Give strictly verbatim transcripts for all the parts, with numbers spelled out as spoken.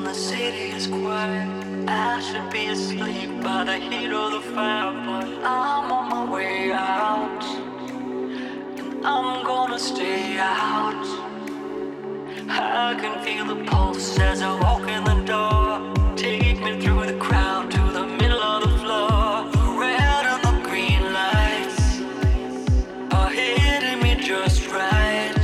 the city is quiet. I should be asleep by the heat of the fire, but I'm on my way out, and I'm gonna stay out. I can feel the pulse as I walk in the door. Take me through the crowd to the middle of the floor. The red and the green lights are hitting me just right.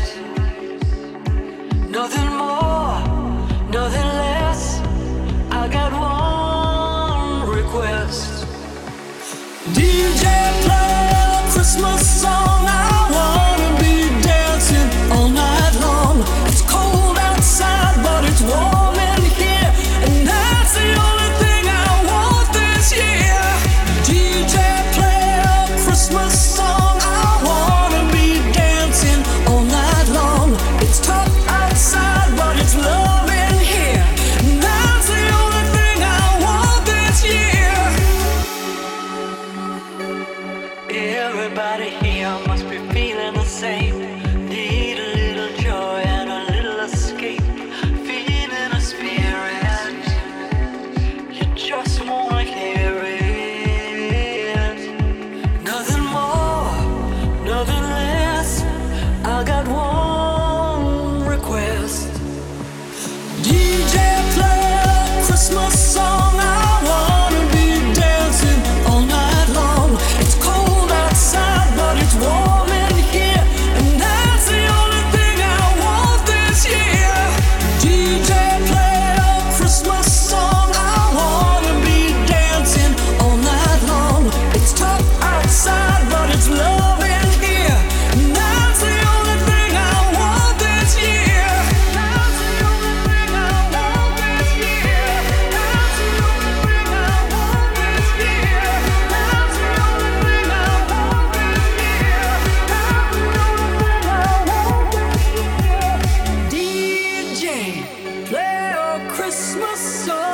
Nothing more, nothing less. I got one request. D J, play a Christmas song. I wanna be dancing all night long. It's cold outside, but it's warm in here, and that's the only thing I want this year. D J, play a Christmas song. I wanna be dancing all night long. It's tough outside, but it's love in here, and that's the only thing I want this year. Everybody here must be feeling the same. Need a little joy and a little escape. Feeling a spirit, you just wanna hear it. Nothing more, nothing less. I got one request. D J, play a Christmas song. I wanna be dancing all night long. It's cold outside, but it's warm in here, and that's the only thing I want this year. D J, play a Christmas song. I wanna be dancing all night long. It's tough outside, but it's love in here, and that's the only thing I want this year. That's the only thing I want this year. That's the only thing I want this year. That's the only thing I want this year. That's the only thing I want this year. D J, play a Christmas song.